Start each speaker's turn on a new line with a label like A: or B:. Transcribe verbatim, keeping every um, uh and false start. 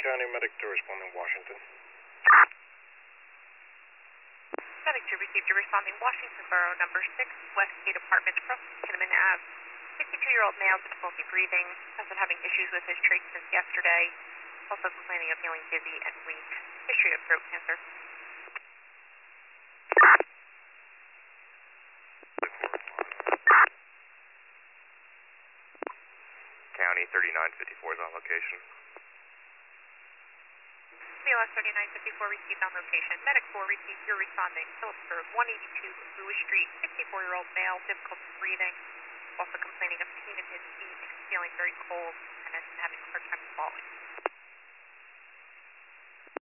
A: County Medic to respond in Washington.
B: Medic to receive to responding Washington Borough number six, Westgate Apartments, across Kinnaman Avenue. fifty-two-year-old male, difficulty breathing, has been having issues with his trach since yesterday. Also complaining of feeling dizzy and weak. History of throat cancer.
C: County thirty-nine fifty-four is on location.
B: B L S thirty-nine fifty-four received on location. Medic four received, you're responding. Phillipsburg, one eighty-two Lewis Street, sixty-four-year-old male, difficulty breathing, also complaining of pain in his feet, feeling very cold, and has been having a hard time falling.